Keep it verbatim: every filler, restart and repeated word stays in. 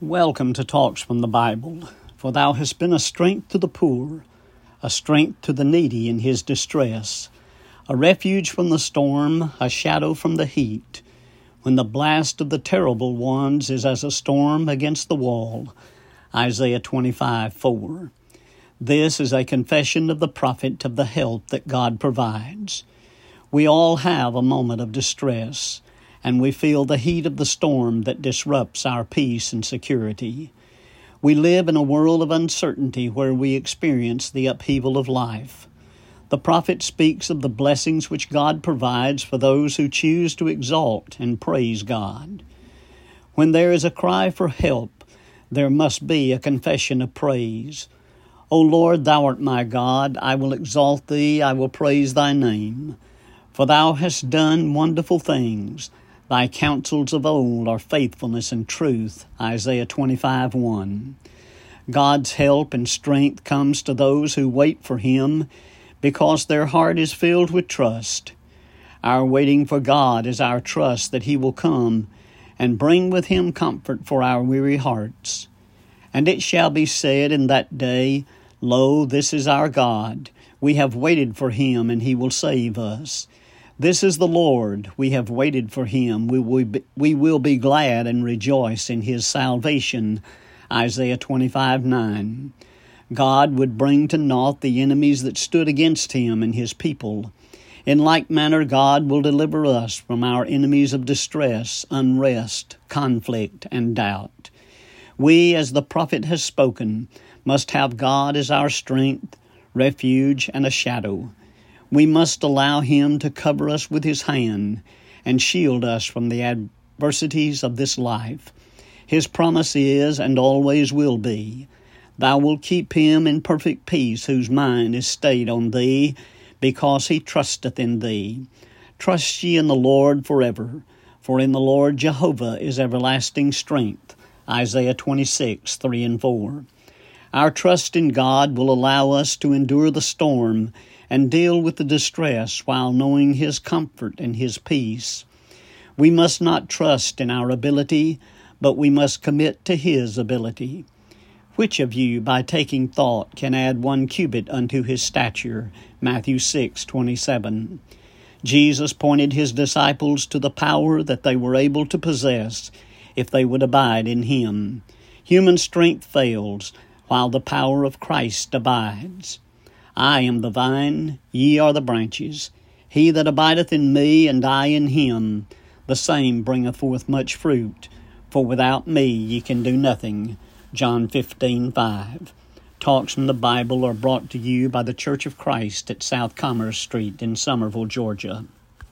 Welcome to Talks from the Bible. For thou hast been a strength to the poor, a strength to the needy in his distress, a refuge from the storm, a shadow from the heat, when the blast of the terrible ones is as a storm against the wall. Isaiah twenty-five four. This is a confession of the prophet of the help that God provides. We all have a moment of distress, and we feel the heat of the storm that disrupts our peace and security. We live in a world of uncertainty where we experience the upheaval of life. The prophet speaks of the blessings which God provides for those who choose to exalt and praise God. When there is a cry for help, there must be a confession of praise. O Lord, thou art my God, I will exalt thee, I will praise thy name. For thou hast done wonderful things. Thy counsels of old are faithfulness and truth. Isaiah twenty-five one. God's help and strength comes to those who wait for Him because their heart is filled with trust. Our waiting for God is our trust that He will come and bring with Him comfort for our weary hearts. And it shall be said in that day, Lo, this is our God. We have waited for Him, and He will save us. This is the Lord. We have waited for Him. We will be, we will be glad and rejoice in His salvation. Isaiah twenty-five nine. God would bring to naught the enemies that stood against Him and His people. In like manner, God will deliver us from our enemies of distress, unrest, conflict, and doubt. We, as the prophet has spoken, must have God as our strength, refuge, and a shadow. We must allow Him to cover us with His hand and shield us from the adversities of this life. His promise is and always will be, Thou wilt keep him in perfect peace whose mind is stayed on Thee, because he trusteth in Thee. Trust ye in the Lord forever, for in the Lord Jehovah is everlasting strength. Isaiah twenty-six three and four. Our trust in God will allow us to endure the storm and deal with the distress while knowing His comfort and His peace. We must not trust in our ability, but we must commit to His ability. Which of you, by taking thought, can add one cubit unto his stature? Matthew six twenty-seven. Jesus pointed His disciples to the power that they were able to possess if they would abide in Him. Human strength fails, while the power of Christ abides. I am the vine, ye are the branches. He that abideth in me, and I in him, the same bringeth forth much fruit. For without me ye can do nothing. John fifteen five. Talks from the Bible are brought to you by the Church of Christ at South Commerce Street in Summerville, Georgia.